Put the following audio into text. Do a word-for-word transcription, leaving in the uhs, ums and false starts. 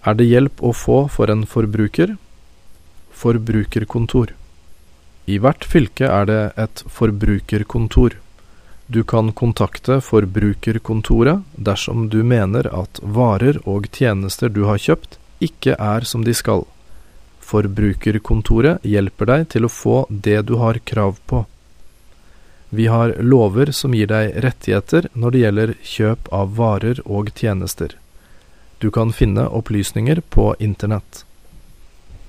Er det hjelp å få for en forbruker? Forbrukerkontor. I hvert fylke er det et forbrukerkontor. Du kan kontakte forbrukerkontoret dersom du mener at varer og tjenester du har kjøpt ikke er som de skal. Forbrukerkontoret hjelper deg til å få det du har krav på. Vi har lover som gir deg rettigheter når det gjelder kjøp av varer og tjenester. Du kan finne opplysninger på internett.